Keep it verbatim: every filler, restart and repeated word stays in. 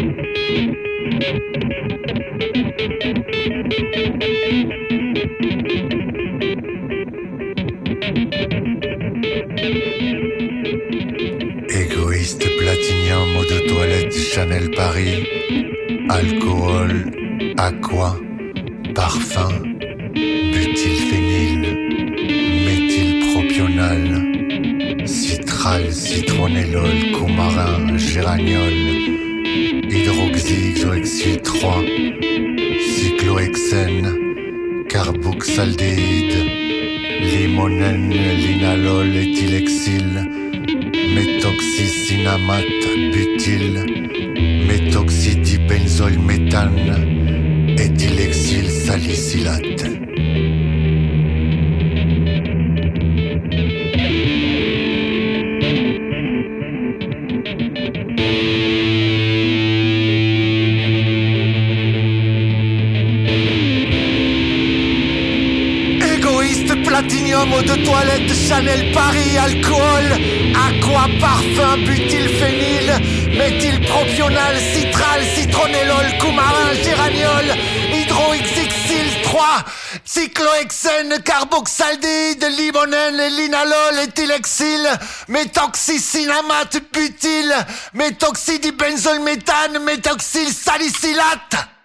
Égoïste, platinium, eau de toilette, Chanel Paris, alcool, aqua, parfum, butylphénil, méthylpropional, citral, citronellol, coumarin, géraniol, hydroxyxoxyl trois, cyclohexène, carboxaldéhyde, limonène, linalol, éthylexyl, méthoxycinamate, butyl, méthoxydibenzol méthane, éthylexyl salicylate. Platinium, eau de toilette, Chanel Paris, alcool, aqua, parfum, butylphénil, méthylpropional, citral, citronellol, coumarin, géraniol, hydroxyxyl trois, cyclohexène, carboxaldéhyde, limonène, linalol, éthylexyl, méthoxycinamate, butyl, méthoxydibenzol méthane, méthoxyl salicylate.